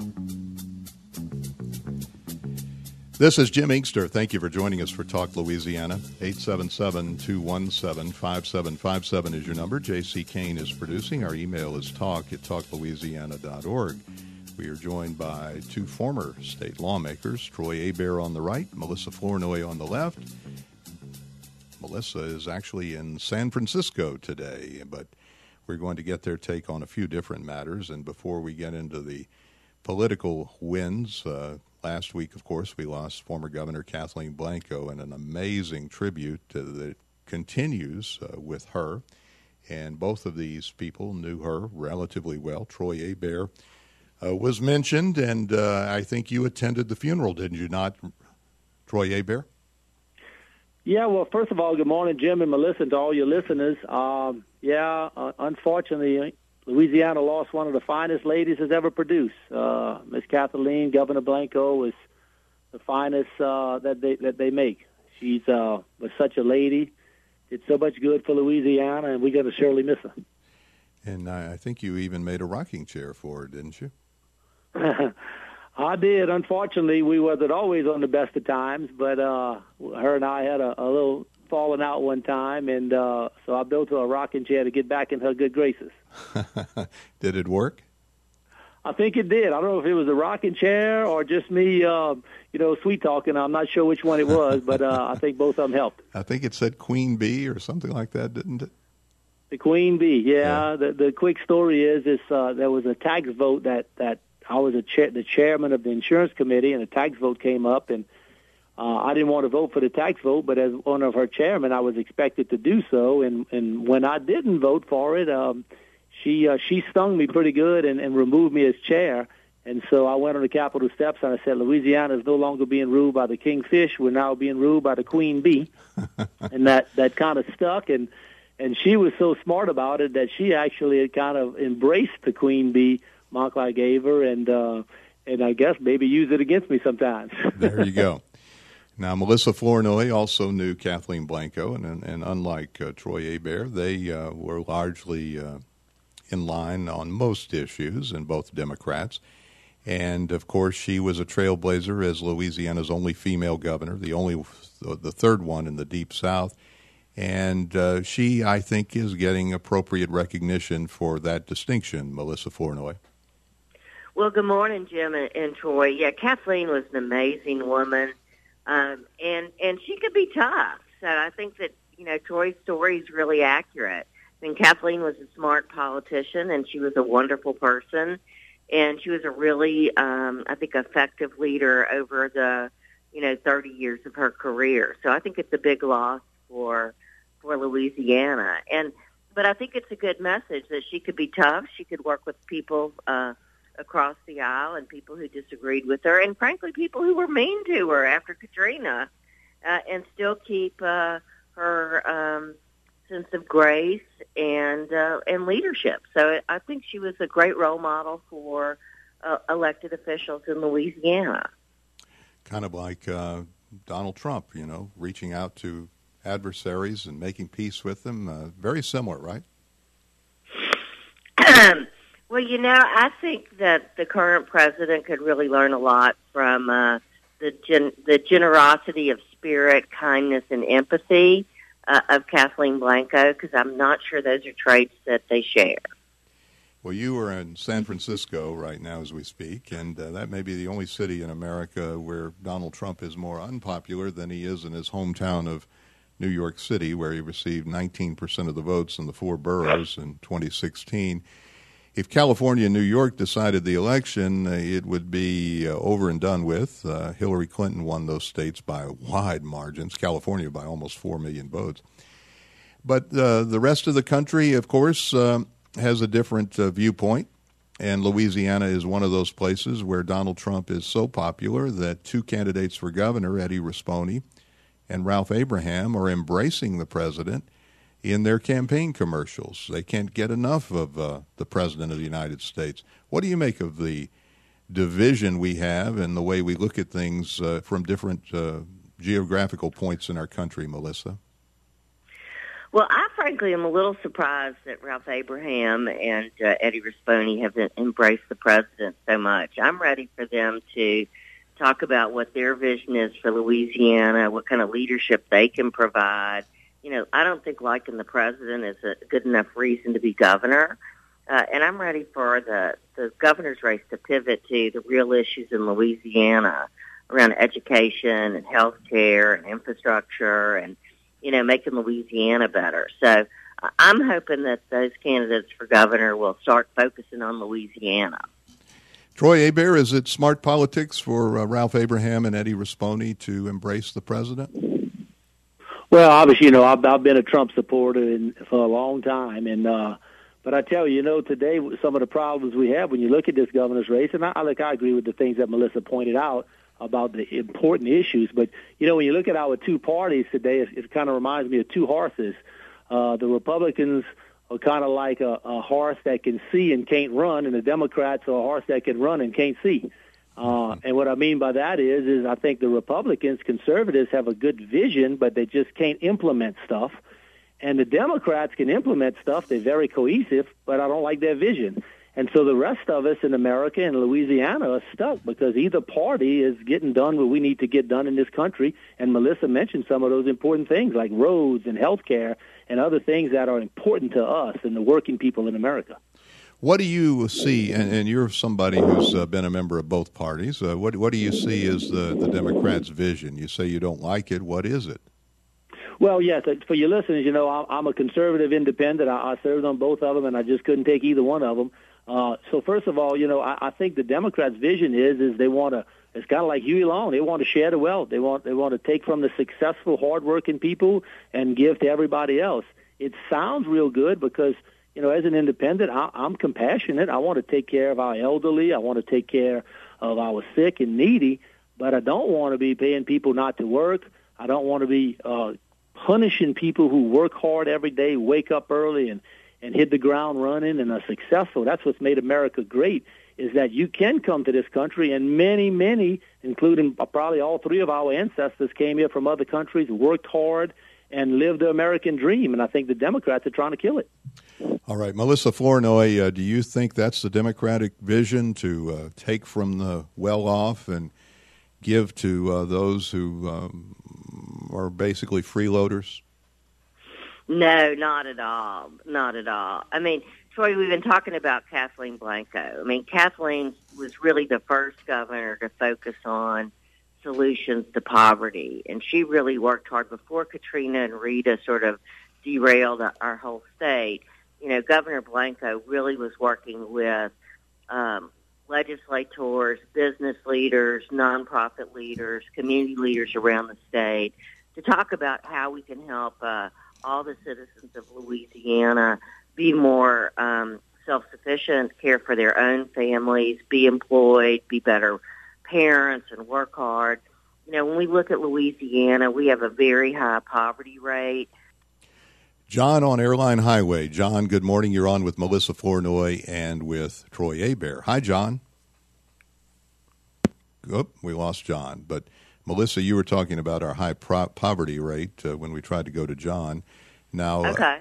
This is Jim Inkster. Thank you for joining us for Talk Louisiana. 877-217-5757 is your number. J.C. Kane is producing. Our email is talk@talklouisiana.org. We are joined by two former state lawmakers, Troy Hebert on the right, Melissa Flournoy on the left. Melissa is actually in San Francisco today, but we're going to get their take on a few different matters. And before we get into the political wins, last week, of course, we lost former Governor Kathleen Blanco, and an amazing tribute that continues with her. And both of these people knew her relatively well. Troy Hebert was mentioned, and I think you attended the funeral, didn't you not, Troy Hebert? Yeah, well, first of all, good morning, Jim and Melissa, and to all your listeners. Unfortunately, Louisiana lost one of the finest ladies has ever produced. Miss Kathleen, Governor Blanco was the finest that they make. She's was such a lady, did so much good for Louisiana, and we're going to surely miss her. And I think you even made a rocking chair for her, didn't you? I did. Unfortunately, we wasn't always on the best of times, but her and I had a little falling out one time, and so I built her a rocking chair to get back in her good graces. Did it work? I think it did. I don't know if it was a rocking chair or just me, sweet talking. I'm not sure which one it was, but I think both of them helped. I think it said Queen Bee or something like that, didn't it? The Queen Bee, yeah. The quick story is there was a tax vote that I was the chairman of the insurance committee, and a tax vote came up, and I didn't want to vote for the tax vote, but as one of her chairmen, I was expected to do so. And when I didn't vote for it, she stung me pretty good and removed me as chair. And so I went on the Capitol steps and I said, Louisiana is no longer being ruled by the kingfish. We're now being ruled by the queen bee. And that kind of stuck. And she was so smart about it that she actually had kind of embraced the queen bee mark I gave her, and I guess maybe use it against me sometimes. There you go. Now, Melissa Flournoy also knew Kathleen Blanco, and unlike Troy Hebert, they were largely in line on most issues, and both Democrats. And, of course, she was a trailblazer as Louisiana's only female governor, the third one in the Deep South. And she, I think, is getting appropriate recognition for that distinction, Melissa Flournoy. Well, good morning, Jim and Troy. Yeah, Kathleen was an amazing woman. And she could be tough. So I think that, Troy's story is really accurate. I mean, Kathleen was a smart politician, and she was a wonderful person. And she was a really, I think, effective leader over the, 30 years of her career. So I think it's a big loss for Louisiana. But I think it's a good message that she could be tough. She could work with people across the aisle and people who disagreed with her, and frankly, people who were mean to her after Katrina, and still keep her sense of grace and leadership. So I think she was a great role model for elected officials in Louisiana. Kind of like Donald Trump, reaching out to adversaries and making peace with them. Very similar, right? Well, I think that the current president could really learn a lot from the generosity of spirit, kindness, and empathy of Kathleen Blanco, because I'm not sure those are traits that they share. Well, you are in San Francisco right now as we speak, and that may be the only city in America where Donald Trump is more unpopular than he is in his hometown of New York City, where he received 19% of the votes in the four boroughs in 2016. If California and New York decided the election, it would be over and done with. Hillary Clinton won those states by wide margins, California by almost 4 million votes. But the rest of the country, of course, has a different viewpoint, and Louisiana is one of those places where Donald Trump is so popular that two candidates for governor, Eddie Rispone and Ralph Abraham, are embracing the president in their campaign commercials. They can't get enough of the President of the United States. What do you make of the division we have and the way we look at things from different geographical points in our country, Melissa? Well, I frankly am a little surprised that Ralph Abraham and Eddie Rispone have embraced the president so much. I'm ready for them to talk about what their vision is for Louisiana, what kind of leadership they can provide. You know, I don't think liking the president is a good enough reason to be governor. And I'm ready for the governor's race to pivot to the real issues in Louisiana around education and health care and infrastructure and, you know, making Louisiana better. So I'm hoping that those candidates for governor will start focusing on Louisiana. Troy Hebert, is it smart politics for Ralph Abraham and Eddie Rispone to embrace the president? Well, obviously, you know, I've been a Trump supporter for a long time, and but I tell you, you know, today some of the problems we have when you look at this governor's race, and I agree with the things that Melissa pointed out about the important issues. But, you know, when you look at our two parties today, it kind of reminds me of two horses. The Republicans are kind of like a horse that can see and can't run, and the Democrats are a horse that can run and can't see. And what I mean by that is I think the Republicans, conservatives, have a good vision, but they just can't implement stuff. And the Democrats can implement stuff. They're very cohesive, but I don't like their vision. And so the rest of us in America and Louisiana are stuck because either party is getting done what we need to get done in this country. And Melissa mentioned some of those important things like roads and health care and other things that are important to us and the working people in America. What do you see, and you're somebody who's been a member of both parties, what do you see as the Democrats' vision? You say you don't like it. What is it? Well, yes, for your listeners, you know, I'm a conservative independent. I served on both of them, and I just couldn't take either one of them. So first of all, you know, I think the Democrats' vision is they want to, it's kind of like Huey Long, they want to share the wealth. They want to take from the successful, hardworking people and give to everybody else. It sounds real good because, you know, as an independent, I'm compassionate. I want to take care of our elderly. I want to take care of our sick and needy, but I don't want to be paying people not to work. I don't want to be punishing people who work hard every day, wake up early, and hit the ground running and are successful. That's what's made America great, is that you can come to this country, and many, including probably all three of our ancestors, came here from other countries, worked hard, and lived the American dream. And I think the Democrats are trying to kill it. All right. Melissa Flournoy, do you think that's the Democratic vision, to take from the well-off and give to those who are basically freeloaders? No, not at all. Not at all. I mean, Troy, we've been talking about Kathleen Blanco. I mean, Kathleen was really the first governor to focus on solutions to poverty, and she really worked hard before Katrina and Rita sort of derailed our whole state. You know, Governor Blanco really was working with legislators, business leaders, nonprofit leaders, community leaders around the state to talk about how we can help all the citizens of Louisiana be more self-sufficient, care for their own families, be employed, be better parents, and work hard. You know, when we look at Louisiana, we have a very high poverty rate. John on Airline Highway. John, good morning. You're on with Melissa Flournoy and with Troy Hebert. Hi, John. Oh, we lost John. But, Melissa, you were talking about our high poverty rate when we tried to go to John. Now, okay.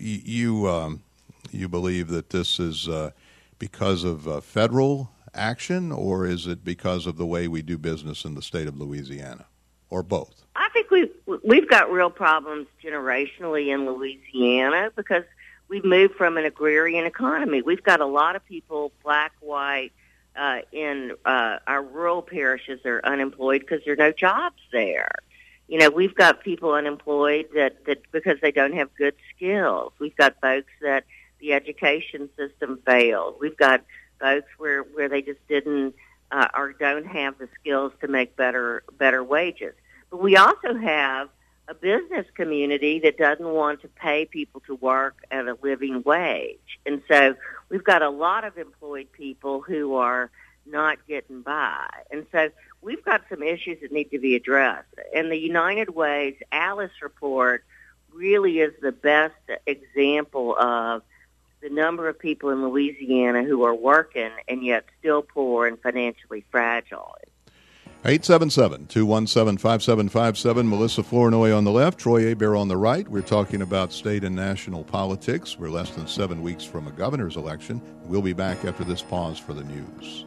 You believe that this is because of federal action, or is it because of the way we do business in the state of Louisiana, or both? I think we've got real problems generationally in Louisiana because we've moved from an agrarian economy. We've got a lot of people, black, white, in our rural parishes are unemployed because there are no jobs there. You know, we've got people unemployed that because they don't have good skills. We've got folks that the education system failed. We've got folks where they just didn't or don't have the skills to make better wages. But we also have a business community that doesn't want to pay people to work at a living wage. And so we've got a lot of employed people who are not getting by. And so we've got some issues that need to be addressed. And the United Way's Alice report really is the best example of the number of people in Louisiana who are working and yet still poor and financially fragile. 877-217-5757. Melissa Flournoy on the left, Troy Hebert on the right. We're talking about state and national politics. We're less than 7 weeks from a governor's election. We'll be back after this pause for the news.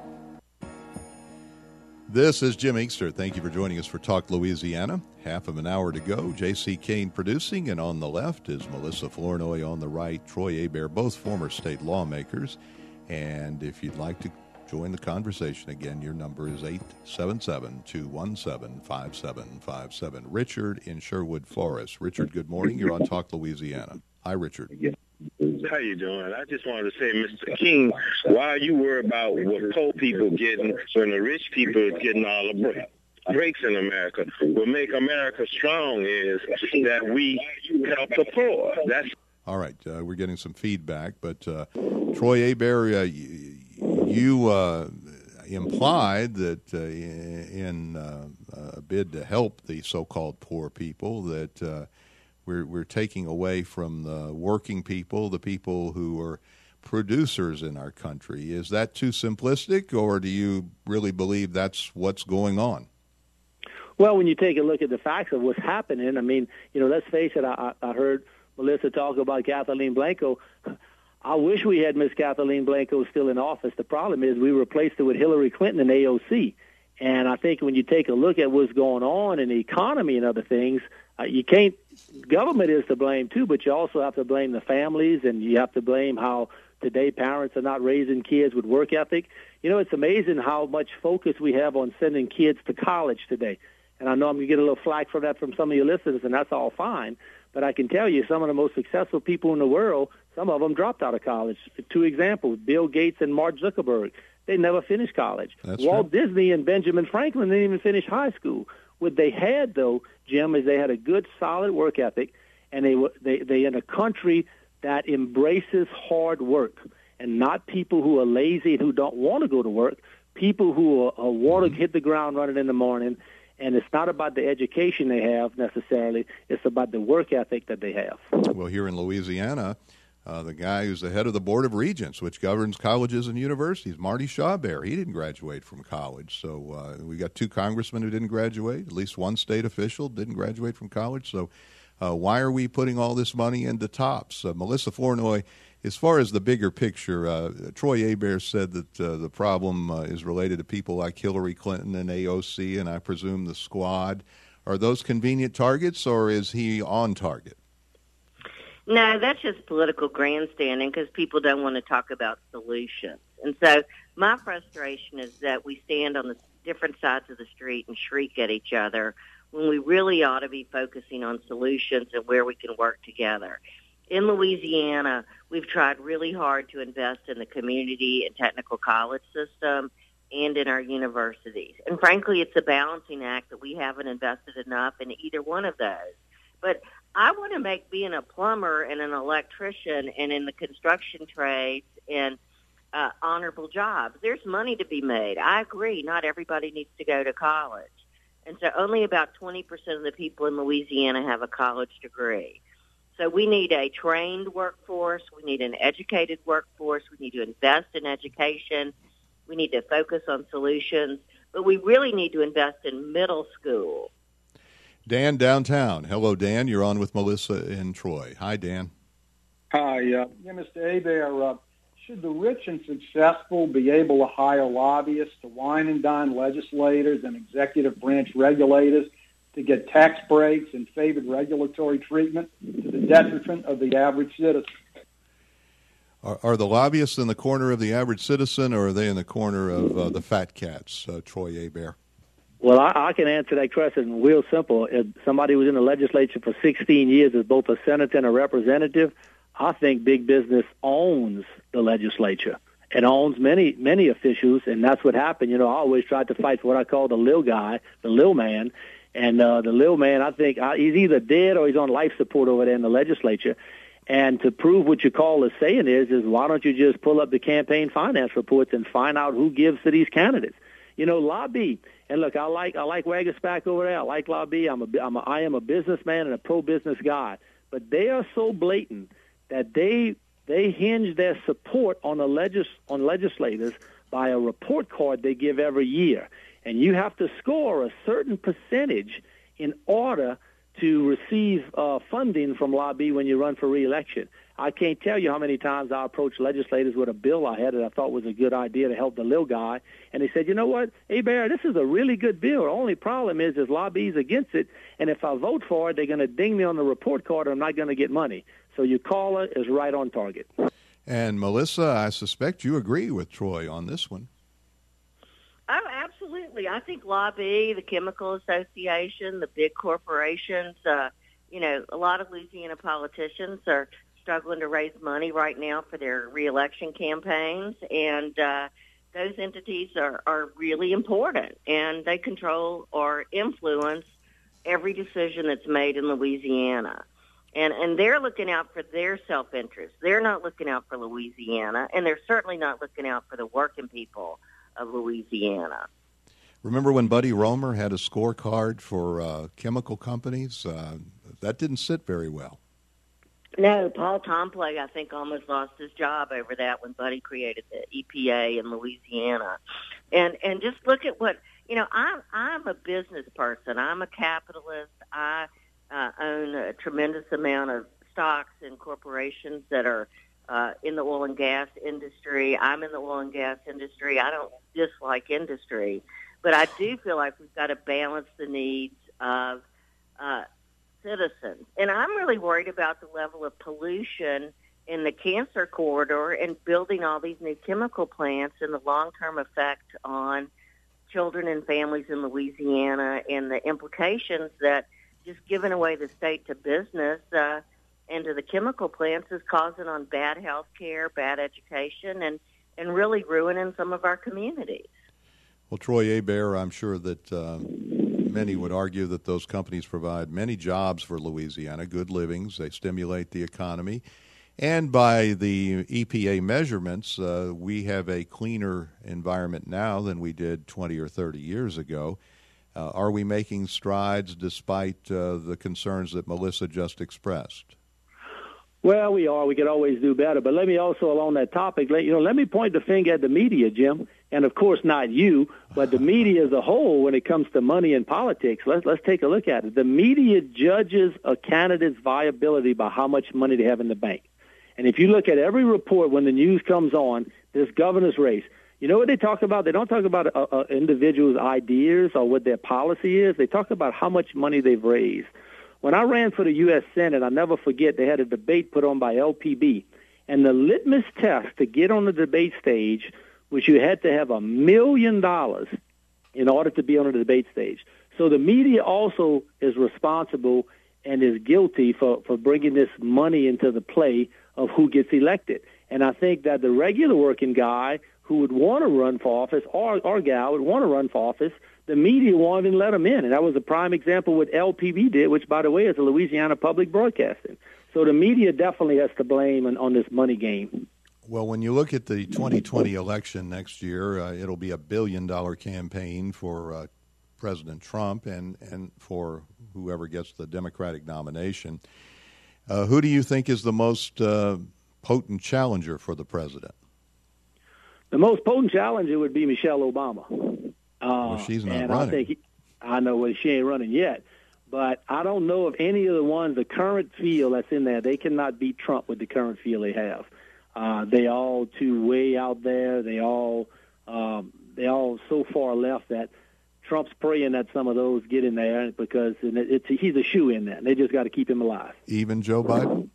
This is Jim Inkster. Thank you for joining us for Talk Louisiana. Half of an hour to go. J.C. Kane producing, and on the left is Melissa Flournoy, on the right, Troy Hebert, both former state lawmakers. And if you'd like to join the conversation again, your number is 877-217-5757. Richard in Sherwood Forest. Richard, good morning. You're on Talk Louisiana. Hi, Richard. How you doing? I just wanted to say, Mr. King, why you worry about what poor people getting when the rich people is getting all the breaks in America? What make America strong is that we help the poor. That's all right. We're getting some feedback, but Troy Hebert, you implied that in a bid to help the so-called poor people that we're taking away from the working people, the people who are producers in our country. Is that too simplistic, or do you really believe that's what's going on? Well, when you take a look at the facts of what's happening, I mean, let's face it, I heard Melissa talk about Kathleen Blanco. I wish we had Miss Kathleen Blanco still in office. The problem is we replaced her with Hillary Clinton and AOC. And I think when you take a look at what's going on in the economy and other things, you can't – government is to blame too, but you also have to blame the families, and you have to blame how today parents are not raising kids with work ethic. It's amazing how much focus we have on sending kids to college today. And I know I'm going to get a little flack for that from some of your listeners, and that's all fine. But I can tell you some of the most successful people in the world, some of them dropped out of college. 2 examples, Bill Gates and Mark Zuckerberg. They never finished college. That's Walt Disney and Benjamin Franklin didn't even finish high school. What they had, though, Jim, is they had a good, solid work ethic, and they in a country that embraces hard work, and not people who are lazy and who don't want to go to work, people who want to hit the ground running in the morning. And it's not about the education they have necessarily. It's about the work ethic that they have. Well, here in Louisiana, the guy who's the head of the Board of Regents, which governs colleges and universities, Marty Chabert, he didn't graduate from college. So we got 2 congressmen who didn't graduate. At least 1 state official didn't graduate from college. So why are we putting all this money into TOPS? Melissa Flournoy, as far as the bigger picture, Troy Hebert said that the problem is related to people like Hillary Clinton and AOC, and I presume the squad. Are those convenient targets, or is he on target? No, that's just political grandstanding because people don't want to talk about solutions. And so my frustration is that we stand on the different sides of the street and shriek at each other when we really ought to be focusing on solutions and where we can work together. In Louisiana, we've tried really hard to invest in the community and technical college system and in our universities. And frankly, it's a balancing act that we haven't invested enough in either one of those. But I want to make being a plumber and an electrician and in the construction trades and honorable jobs. There's money to be made. I agree. Not everybody needs to go to college. And so only about 20% of the people in Louisiana have a college degree. So we need a trained workforce. We need an educated workforce. We need to invest in education. We need to focus on solutions. But we really need to invest in middle school. Dan, downtown. Hello, Dan. You're on with Melissa and Troy. Hi, Dan. Hi. Mr. Hebert, should the rich and successful be able to hire lobbyists to wine and dine legislators and executive branch regulators to get tax breaks and favored regulatory treatment to the detriment of the average citizen? Are the lobbyists in the corner of the average citizen, or are they in the corner of the fat cats, Troy Hebert? Well, I can answer that question real simple. If somebody who was in the legislature for 16 years as both a senator and a representative, I think big business owns the legislature. It owns many officials, and that's what happened. I always tried to fight for what I call the little guy, the little man. And the little man, I think he's either dead or he's on life support over there in the legislature. And to prove what your call is saying is why don't you just pull up the campaign finance reports and find out who gives to these candidates? Lobby. And look, I like Wagaspack over there. I like lobby. I am a businessman and a pro-business guy. But they are so blatant that they hinge their support on legislators by a report card they give every year. And you have to score a certain percentage in order to receive funding from lobby when you run for re-election. I can't tell you how many times I approached legislators with a bill I had that I thought was a good idea to help the little guy, and they said, you know what, Bear, this is a really good bill. The only problem is there's lobbies against it, and if I vote for it, they're going to ding me on the report card, and I'm not going to get money. So your caller is right on target. And, Melissa, I suspect you agree with Troy on this one. Oh, absolutely. I think lobby, the Chemical Association, the big corporations, a lot of Louisiana politicians are struggling to raise money right now for their reelection campaigns, and those entities are really important, and they control or influence every decision that's made in Louisiana. And they're looking out for their self-interest. They're not looking out for Louisiana, and they're certainly not looking out for the working people of Louisiana. Remember when Buddy Roemer had a scorecard for chemical companies? That didn't sit very well. No, Paul Tomplay, I think, almost lost his job over that when Buddy created the EPA in Louisiana. And just look at what, I'm a business person. I'm a capitalist. I own a tremendous amount of stocks in corporations that are in the oil and gas industry. I'm in the oil and gas industry. I don't dislike industry, but I do feel like we've got to balance the needs of citizens. And I'm really worried about the level of pollution in the cancer corridor and building all these new chemical plants and the long-term effect on children and families in Louisiana and the implications that just giving away the state to business and to the chemical plants is causing on bad health care, bad education, and really ruining some of our communities. Well, Troy Hebert, I'm sure that many would argue that those companies provide many jobs for Louisiana, good livings, they stimulate the economy, and by the EPA measurements, we have a cleaner environment now than we did 20 or 30 years ago. Are we making strides despite the concerns that Melissa just expressed? Well, we are. We could always do better. But let me also, along that topic, let me point the finger at the media, Jim, and of course not you, but the media as a whole when it comes to money and politics. Let's take a look at it. The media judges a candidate's viability by how much money they have in the bank. And if you look at every report when the news comes on, this governor's race, you know what they talk about? They don't talk about individuals' ideas or what their policy is. They talk about how much money they've raised. When I ran for the U.S. Senate, I'll never forget, they had a debate put on by LPB. And the litmus test to get on the debate stage was you had to have $1 million in order to be on the debate stage. So the media also is responsible and is guilty for bringing this money into the play of who gets elected. And I think that the regular working guy who would want to run for office or gal would want to run for office, the media won't even let them in. And that was a prime example what LPB did, which, by the way, is the Louisiana Public Broadcasting. So the media definitely has to blame on this money game. Well, when you look at the 2020 election next year, it'll be $1 billion campaign for President Trump and for whoever gets the Democratic nomination. Who do you think is the most potent challenger for the president? The most potent challenger would be Michelle Obama. Well, she's not running. I know she ain't running yet. But I don't know of any of the ones, the current field that's in there, they cannot beat Trump with the current field they have. They all too way out there. They all so far left that Trump's praying that some of those get in there because he's a shoe in there. They just got to keep him alive. Even Joe Biden?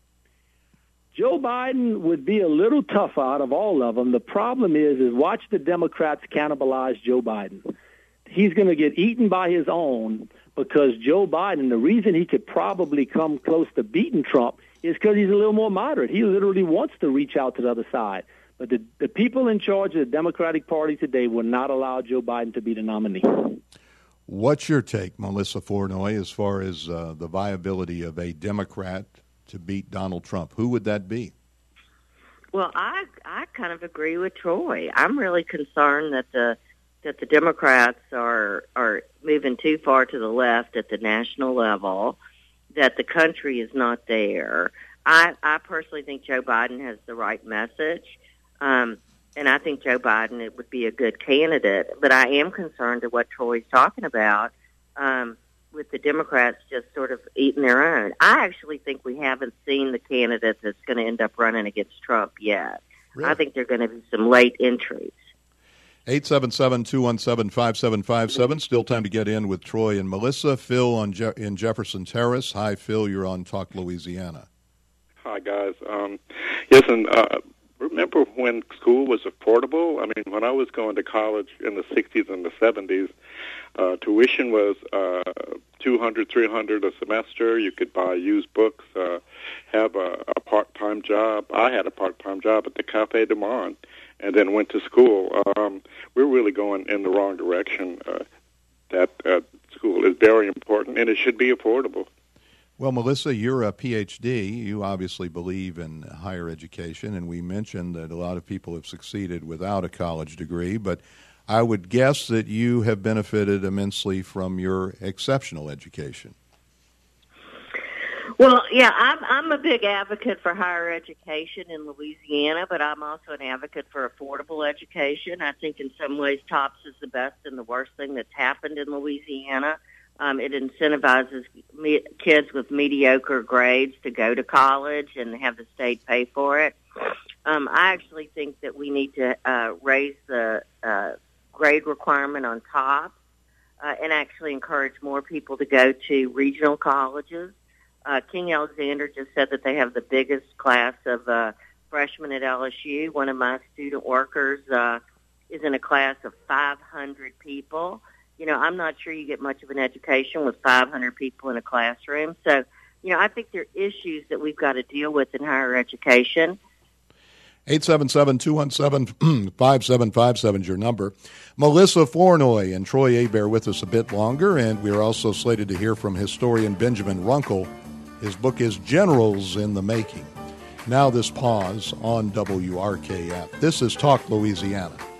Joe Biden would be a little tougher out of all of them. The problem is watch the Democrats cannibalize Joe Biden. He's going to get eaten by his own because Joe Biden, the reason he could probably come close to beating Trump is because he's a little more moderate. He literally wants to reach out to the other side. But the people in charge of the Democratic Party today will not allow Joe Biden to be the nominee. What's your take, Melissa Flournoy, as far as the viability of a Democrat to beat Donald Trump? Who would that be? Well, I kind of agree with Troy. I'm really concerned that the Democrats are moving too far to the left at the national level, that the country is not there. I personally think Joe Biden has the right message. And I think Joe Biden it would be a good candidate. But I am concerned at what Troy's talking about with the Democrats just sort of eating their own. I actually think we haven't seen the candidate that's going to end up running against Trump yet. Really? I think there are going to be some late entries. 877-217-5757. Still time to get in with Troy and Melissa. Phil in Jefferson Terrace. Hi, Phil. You're on Talk Louisiana. Hi, guys. Yes, and remember when school was affordable? I mean, when I was going to college in the 60s and the 70s, tuition was $200, $300 a semester. You could buy used books, have a part-time job. I had a part-time job at the Café du Monde and then went to school. We're really going in the wrong direction. That school is very important, and it should be affordable. Well, Melissa, you're a PhD. You obviously believe in higher education, and we mentioned that a lot of people have succeeded without a college degree, but I would guess that you have benefited immensely from your exceptional education. Well, yeah, I'm a big advocate for higher education in Louisiana, but I'm also an advocate for affordable education. I think in some ways TOPS is the best and the worst thing that's happened in Louisiana. It incentivizes kids with mediocre grades to go to college and have the state pay for it. I actually think that we need to raise the grade requirement on TOPS and actually encourage more people to go to regional colleges. King Alexander just said that they have the biggest class of freshmen at LSU. One of my student workers is in a class of 500 people. You know, I'm not sure you get much of an education with 500 people in a classroom. So, you know, I think there are issues that we've got to deal with in higher education. 877-217-5757 is your number. Melissa Flournoy and Troy Hebert with us a bit longer, and we're also slated to hear from historian Benjamin Runkle. His book is Generals in the Making. Now this pause on WRKF. This is Talk Louisiana.